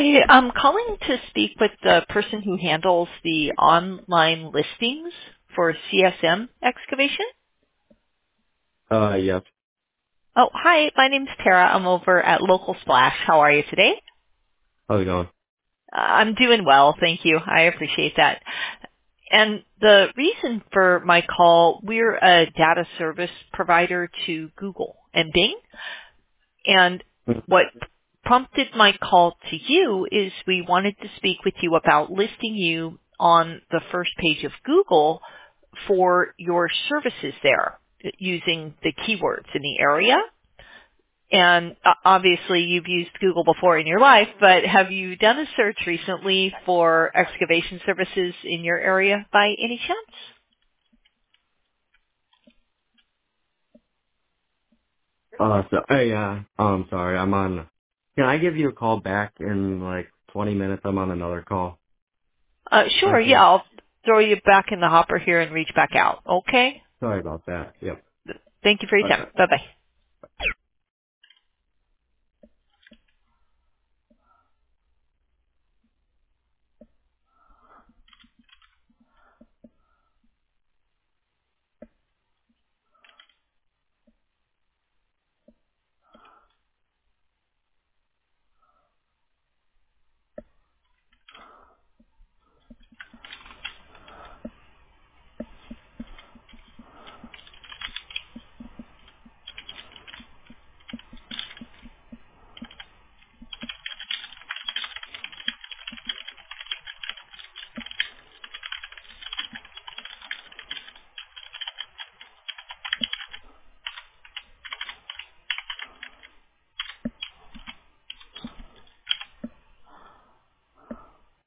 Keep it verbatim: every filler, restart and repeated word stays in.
Hi, I'm calling to speak with the person who handles the online listings for C S M excavation. Uh, yes. Oh, hi, my name's Tara. I'm over at Local Splash. How are you today? How's it going? Uh, I'm doing well, thank you. I appreciate that. And the reason for my call, we're a data service provider to Google and Bing. And what prompted my call to you is we wanted to speak with you about listing you on the first page of Google for your services there using the keywords in the area. And uh, obviously you've used Google before in your life, but have you done a search recently for excavation services in your area by any chance? Uh, so, hey, uh, oh, I'm sorry, I'm on, can I give you a call back in like twenty minutes? I'm on another call. Uh, I sure, yeah, can, I'll throw you back in the hopper here and reach back out. Okay? sorry about that. Yep. Thank you for your Bye. time. Bye-bye.